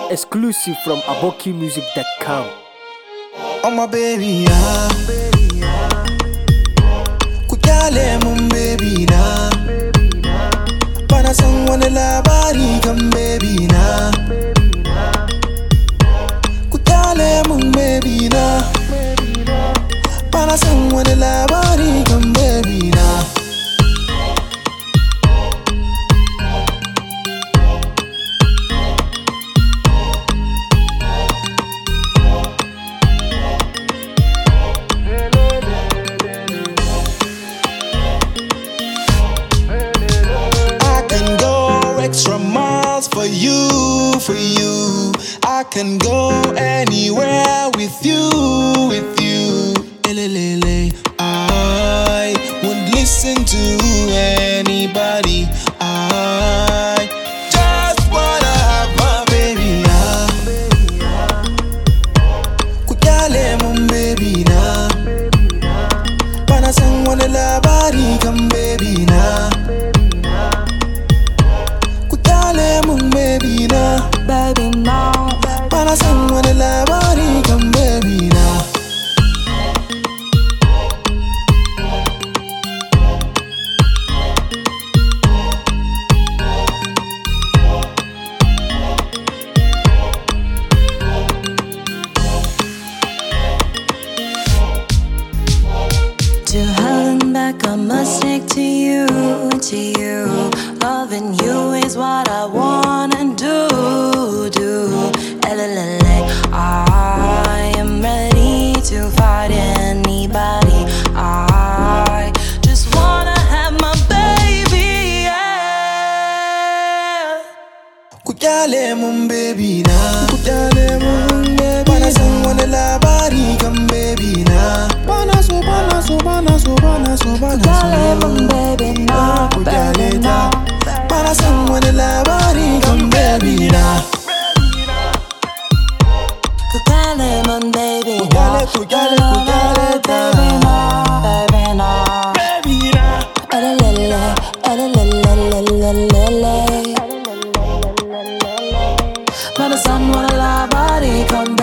Exclusive from abokimusic.com. Oh my baby, ah, kujale mun baby na, bana san wani labari kan baby na. Kujale mun baby na, bana san wani labari kan baby na. Extra miles for you. I can go anywhere with you. Elelele. I won't listen to anybody. I just wanna have my baby now. Kujale mun baby na, bana san wani labari kan baby na. Baby na, baby now, bana san wani labari kan baby na. To hell and back, I must stick to you. Loving you is what I wanna do. I am ready to fight anybody. I just wanna have my baby, yeah. Kujale mun baby na, bana san wani labari kan baby na. Bana so. Kujale mun baby na, Kujale ta, bana san wani labari kan baby na. Kujale mun baby na, Kujale ta, baby na. Elelele. Bana san wani labari kan